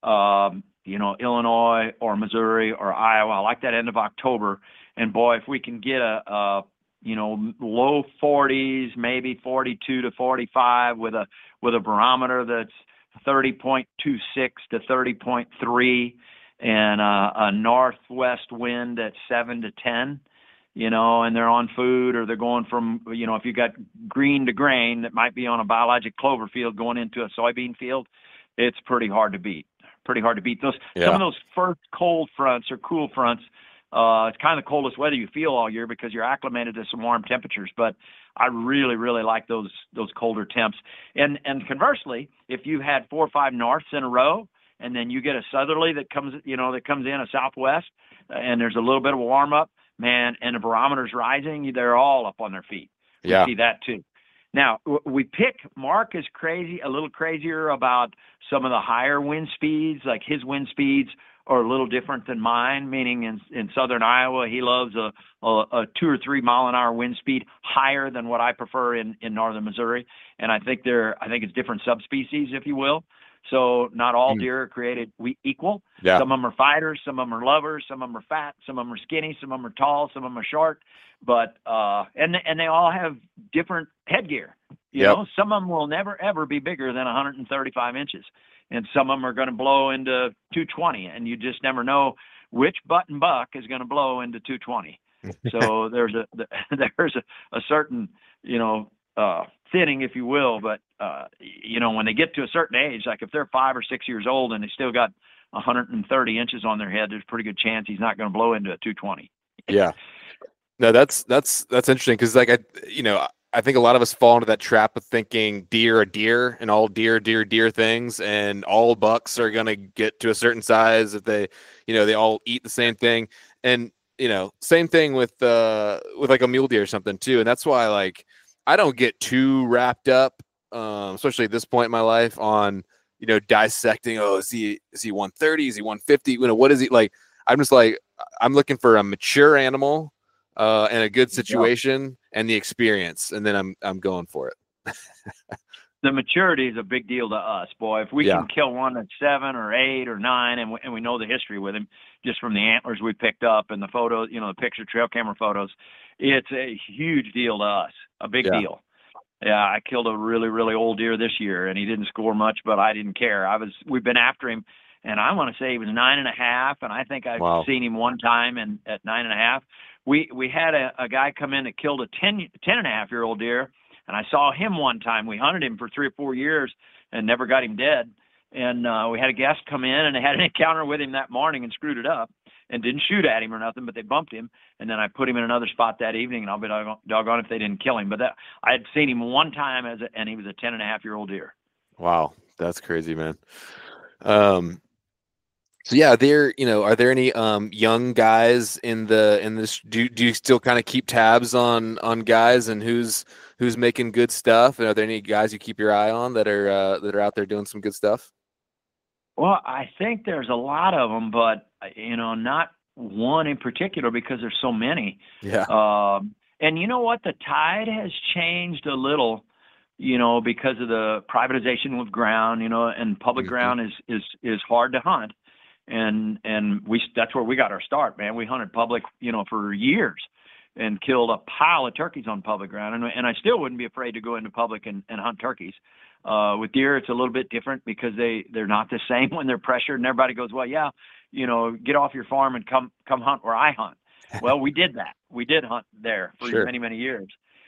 um, you know Illinois or Missouri or Iowa, I like that end of October. And boy, if we can get a, a you know low forties, maybe forty-two to forty-five with a with a barometer that's thirty point two six to thirty point three, and uh, a northwest wind at seven to ten. You know, and they're on food, or they're going from, you know, if you got green to grain, that might be on a biologic clover field going into a soybean field, it's pretty hard to beat. Pretty hard to beat. Those Yeah. Some of those first cold fronts or cool fronts, uh, it's kind of the coldest weather you feel all year because you're acclimated to some warm temperatures. But I really, really like those those colder temps. And and conversely, if you had four or five norths in a row, and then you get a southerly that comes, you know, that comes in a southwest, and there's a little bit of a warm up, man, and the barometer's rising, they're all up on their feet. We Yeah. see that too. Now, we pick, Mark is crazy, a little crazier about some of the higher wind speeds, like his wind speeds are a little different than mine, meaning in, in southern Iowa, he loves a, a, a two or three mile an hour wind speed higher than what I prefer in, in northern Missouri. And I think they're, I think it's different subspecies, if you will. So not all Mm. deer are created we equal. Yeah. Some of them are fighters, some of them are lovers, some of them are fat, some of them are skinny, some of them are tall, some of them are short. But uh, and and they all have different headgear. You Yep. know, some of them will never ever be bigger than one hundred thirty-five inches, and some of them are going to blow into two twenty, and you just never know which button buck is going to blow into two twenty. So there's a there's a, a certain you know uh, thinning, if you will, but uh, you know when they get to a certain age, like if they're five or six years old and they still got one hundred thirty inches on their head, there's a pretty good chance he's not going to blow into a two twenty. Yeah. No, that's that's that's interesting because like I you know I think a lot of us fall into that trap of thinking deer are deer and all deer deer deer things, and all bucks are gonna get to a certain size if they you know they all eat the same thing. And, you know, same thing with, uh, with like a mule deer or something too. And that's why, like, I don't get too wrapped up, um, especially at this point in my life, on, you know, dissecting, oh, is he, is he one thirty? Is he one fifty? You know, what is he like? I'm just like, I'm looking for a mature animal, uh, and a good situation yeah. and the experience. And then I'm, I'm going for it. The maturity is a big deal to us, boy. If we yeah. can kill one that's seven or eight or nine, and we, and we know the history with him just from the antlers we picked up and the photos, you know, the picture trail camera photos, it's a huge deal to us, a big yeah. deal. Yeah, I killed a really, really old deer this year, and he didn't score much, but I didn't care. I was, we've been after him, and I want to say he was nine and a half, and I think I've wow. seen him one time and at nine and a half. We we had a, a guy come in that killed a ten, ten and a half year old deer. And I saw him one time. We hunted him for three or four years and never got him dead. And uh, we had a guest come in, and they had an encounter with him that morning and screwed it up and didn't shoot at him or nothing, but they bumped him. And then I put him in another spot that evening, and I'll be doggone if they didn't kill him. But that, I had seen him one time, as a, and he was a ten and a half year old deer. Wow, that's crazy, man. Um, so yeah, there, you know, are there any um, young guys in the in this? Do do you still kind of keep tabs on on guys and who's who's making good stuff? And are there any guys you keep your eye on that are uh, that are out there doing some good stuff? Well, I think there's a lot of them, but you know, not one in particular because there's so many. Yeah. Um, and you know what? The tide has changed a little, you know, because of the privatization of ground. You know, and public mm-hmm. ground is is is hard to hunt. And, and we, that's where we got our start, man. We hunted public, you know, for years and killed a pile of turkeys on public ground. And, and I still wouldn't be afraid to go into public and, and hunt turkeys. Uh, with deer, it's a little bit different because they, they're not the same when they're pressured, and everybody goes, well, yeah, you know, get off your farm and come, come hunt where I hunt. Well, we did that. We did hunt there for sure. many, many years.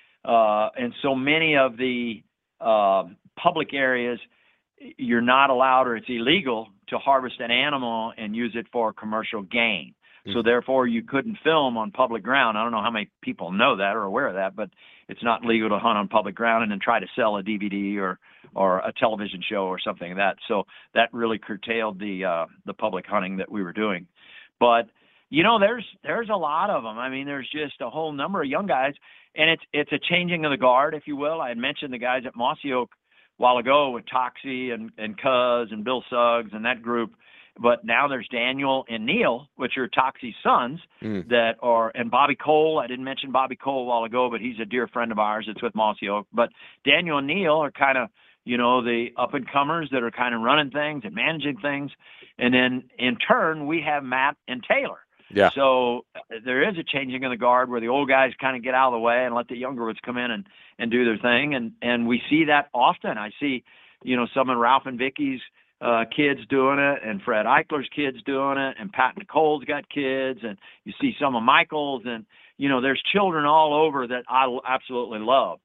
Uh, and so many of the, uh, public areas, you're not allowed, or it's illegal to harvest an animal and use it for commercial gain. Mm-hmm. So therefore you couldn't film on public ground. I don't know how many people know that or aware of that, but it's not legal to hunt on public ground and then try to sell a D V D or, or a television show or something like that. So that really curtailed the, uh, the public hunting that we were doing. But, you know, there's, there's a lot of them. I mean, there's just a whole number of young guys, and it's, it's a changing of the guard, if you will. I had mentioned the guys at Mossy Oak while ago with Toxie and, and Cuz and Bill Suggs and that group. But now there's Daniel and Neil, which are Toxie's sons mm. that are, and Bobby Cole. I didn't mention Bobby Cole a while ago, but he's a dear friend of ours. It's with Mossy Oak. But Daniel and Neil are kind of, you know, the up and comers that are kind of running things and managing things. And then in turn, we have Matt and Taylor. Yeah. So there is a changing of the guard where the old guys kind of get out of the way and let the younger ones come in and, and do their thing. And, and we see that often. I see, you know, some of Ralph and Vicky's uh, kids doing it, and Fred Eichler's kids doing it, and Pat Nicole's got kids, and you see some of Michael's, and, you know, there's children all over that I absolutely love.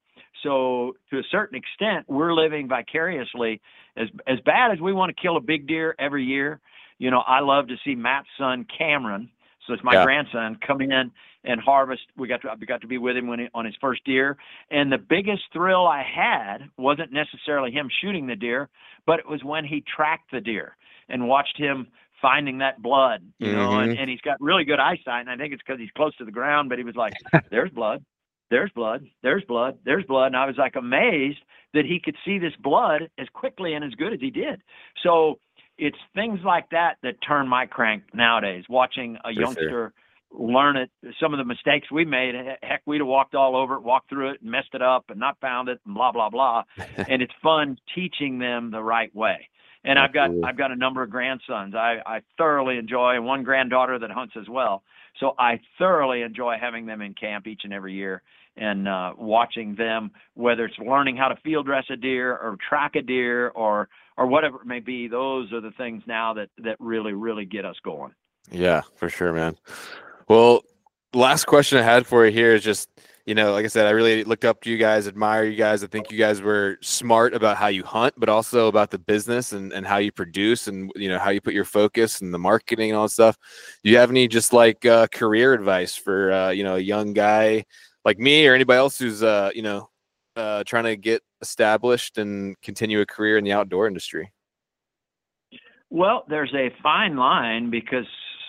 So to a certain extent, we're living vicariously. As, as bad as we want to kill a big deer every year, you know, I love to see Matt's son, Cameron, so it's my yeah. grandson, come in and harvest. We got to, we got to be with him when he, on his first deer. And the biggest thrill I had wasn't necessarily him shooting the deer, but it was when he tracked the deer and watched him finding that blood, you mm-hmm. know, and, and he's got really good eyesight. And I think it's because he's close to the ground, but he was like, there's blood, there's blood, there's blood, there's blood. And I was like amazed that he could see this blood as quickly and as good as he did. So it's things like that that turn my crank nowadays, watching a For youngster sure. learn it. Some of the mistakes we made, heck, we'd have walked all over it, walked through it, and messed it up and not found it and blah, blah, blah. And it's fun teaching them the right way. And I've got I've got a number of grandsons I, I thoroughly enjoy, and one granddaughter that hunts as well. So I thoroughly enjoy having them in camp each and every year and uh, watching them, whether it's learning how to field dress a deer or track a deer or or whatever it may be. Those are the things now that, that really, really get us going. Yeah, for sure, man. Well, last question I had for you here is just, you know, like I said, I really looked up to you guys, admire you guys. I think you guys were smart about how you hunt, but also about the business and, and how you produce and, you know, how you put your focus and the marketing and all that stuff. Do you have any just like uh, career advice for, uh, you know, a young guy like me or anybody else who's, uh, you know, uh, trying to get established and continue a career in the outdoor industry? Well, there's a fine line because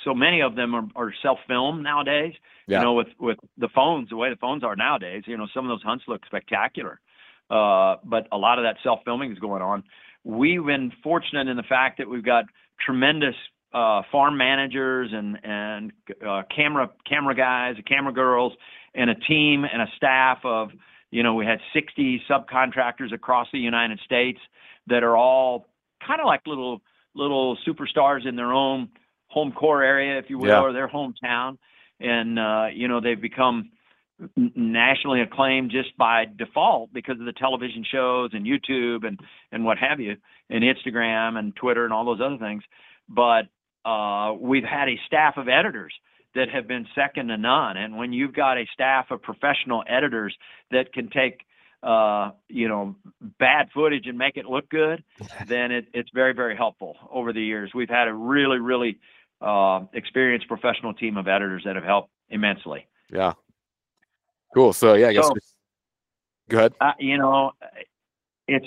so many of them are, are self-filmed nowadays. Yeah. You know, with, with the phones, the way the phones are nowadays, you know, some of those hunts look spectacular. Uh, but a lot of that self-filming is going on. We've been fortunate in the fact that we've got tremendous uh, farm managers and, and uh, camera, camera guys, camera girls, and a team and a staff of, you know, we had sixty subcontractors across the United States that are all kind of like little, little superstars in their own home core area, if you will, yeah. or their hometown. And, uh, you know, they've become nationally acclaimed just by default because of the television shows and YouTube and, and what have you, and Instagram and Twitter and all those other things. But uh, we've had a staff of editors that have been second to none. And when you've got a staff of professional editors that can take, uh, you know, bad footage and make it look good, then it, it's very, very helpful over the years. We've had a really, really uh, experienced professional team of editors that have helped immensely. Yeah. Cool. So, yeah, I guess. So, go ahead. Uh, you know, it's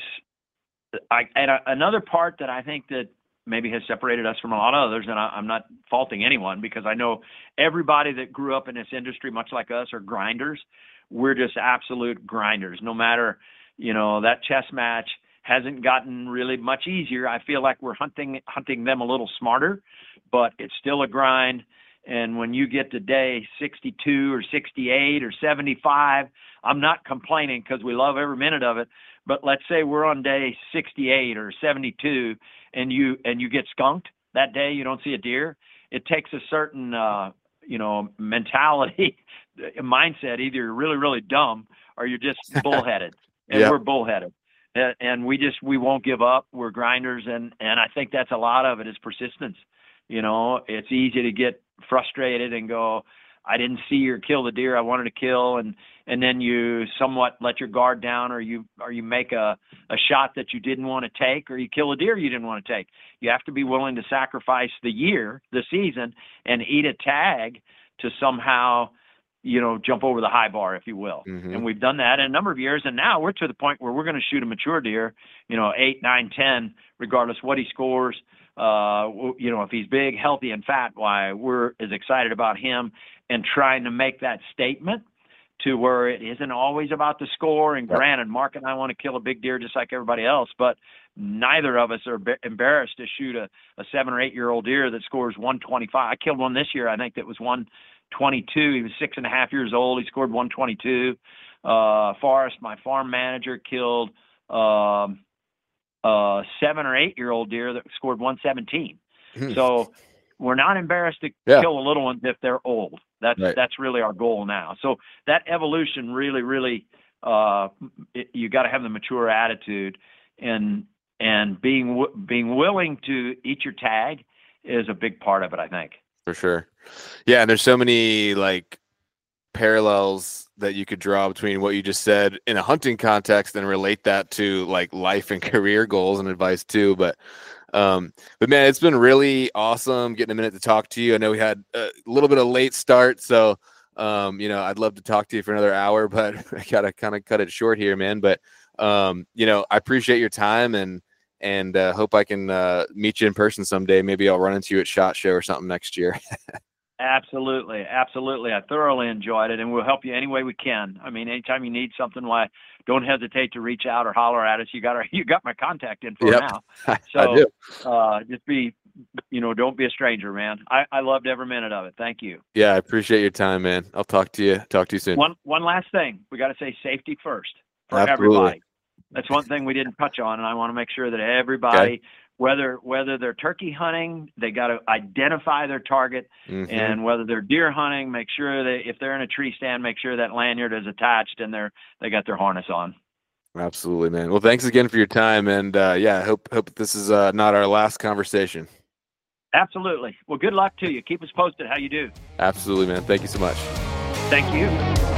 I, and uh, another part that I think that maybe has separated us from a lot of others, and I, I'm not faulting anyone because I know everybody that grew up in this industry, much like us, are grinders. We're just absolute grinders. No matter, you know, that chess match hasn't gotten really much easier. I feel like we're hunting hunting them a little smarter, but it's still a grind. And when you get to day sixty-two or sixty-eight or seventy-five, I'm not complaining because we love every minute of it. But let's say we're on day sixty-eight or seventy-two and you and you get skunked that day, you don't see a deer. It takes a certain, uh, you know, mentality, mindset. Either you're really, really dumb or you're just bullheaded. And yep. we're bullheaded. And we just, we won't give up. We're grinders. And, and I think that's a lot of it is persistence. You know, it's easy to get frustrated and go, I didn't see or kill the deer I wanted to kill. And, and then you somewhat let your guard down, or you, or you make a, a shot that you didn't want to take, or you kill a deer you didn't want to take. You have to be willing to sacrifice the year, the season, and eat a tag to somehow, you know, jump over the high bar, if you will. Mm-hmm. And we've done that in a number of years. And now we're to the point where we're going to shoot a mature deer, you know, eight, nine, ten, regardless what he scores. Uh, you know, if he's big, healthy, and fat, why we're as excited about him and trying to make that statement to where it isn't always about the score. And granted, Mark and I want to kill a big deer just like everybody else, but neither of us are b- embarrassed to shoot a, a seven or eight year old deer that scores one twenty-five. I killed one this year, I think that was one twenty-two. He was six and a half years old. He scored one twenty-two. Uh, Forrest, my farm manager, killed, um, uh, seven or eight year old deer that scored one seventeen. Hmm. So we're not embarrassed to yeah. kill the little ones if they're old. That's, right. that's really our goal now. So that evolution really, really, uh, it, you got to have the mature attitude, and, and being, w- being willing to eat your tag is a big part of it, I think. For sure. Yeah. And there's so many like parallels that you could draw between what you just said in a hunting context and relate that to like life and career goals and advice too. But, um, but man, it's been really awesome getting a minute to talk to you. I know we had a little bit of late start, so, um, you know, I'd love to talk to you for another hour, but I gotta kind of cut it short here, man. But, um, you know, I appreciate your time, and, and, uh, hope I can, uh, meet you in person someday. Maybe I'll run into you at SHOT Show or something next year. Absolutely. Absolutely. I thoroughly enjoyed it, and we'll help you any way we can. I mean, anytime you need something, why don't hesitate to reach out or holler at us. You got our, you got my contact info yep. now. So I do. Uh, just be, you know, don't be a stranger, man. I, I loved every minute of it. Thank you. Yeah. I appreciate your time, man. I'll talk to you, talk to you soon. One, one last thing. We got to say safety first for Absolutely. everybody. That's one thing we didn't touch on, and I want to make sure that everybody, okay. whether whether they're turkey hunting, they got to identify their target, mm-hmm. and whether they're deer hunting, make sure that if they're in a tree stand, make sure that lanyard is attached and they're they got their harness on. Absolutely, man. Well, thanks again for your time, and uh, yeah, I hope hope this is uh, not our last conversation. Absolutely. Well, good luck to you. Keep us posted how you do. Absolutely, man. Thank you so much. Thank you.